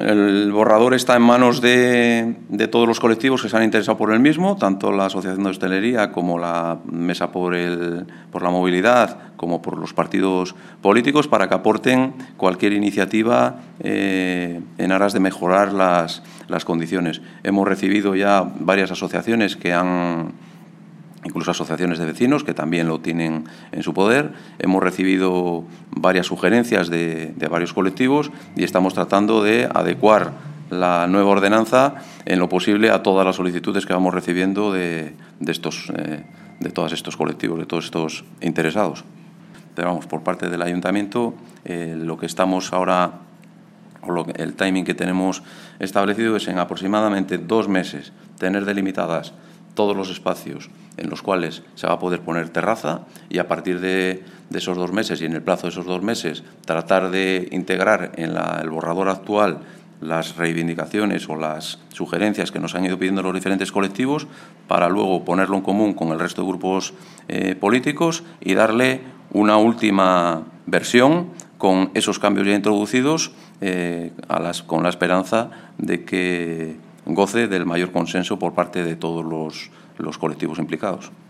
el borrador está en manos de todos los colectivos que se han interesado por el mismo, tanto la Asociación de Hostelería como la Mesa por la Movilidad, como por los partidos políticos, para que aporten cualquier iniciativa en aras de mejorar las condiciones. Hemos recibido ya varias asociaciones incluso asociaciones de vecinos, que también lo tienen en su poder. Hemos recibido varias sugerencias de varios colectivos y estamos tratando de adecuar la nueva ordenanza en lo posible a todas las solicitudes que vamos recibiendo de todos estos colectivos, de todos estos interesados. Pero vamos, por parte del Ayuntamiento, lo que estamos ahora, el timing que tenemos establecido es en aproximadamente 2 meses tener delimitadas todos los espacios en los cuales se va a poder poner terraza, y a partir de esos 2 meses y en el plazo de esos 2 meses tratar de integrar en el borrador actual las reivindicaciones o las sugerencias que nos han ido pidiendo los diferentes colectivos, para luego ponerlo en común con el resto de grupos políticos y darle una última versión con esos cambios ya introducidos, con la esperanza de que goce del mayor consenso por parte de todos los colectivos implicados.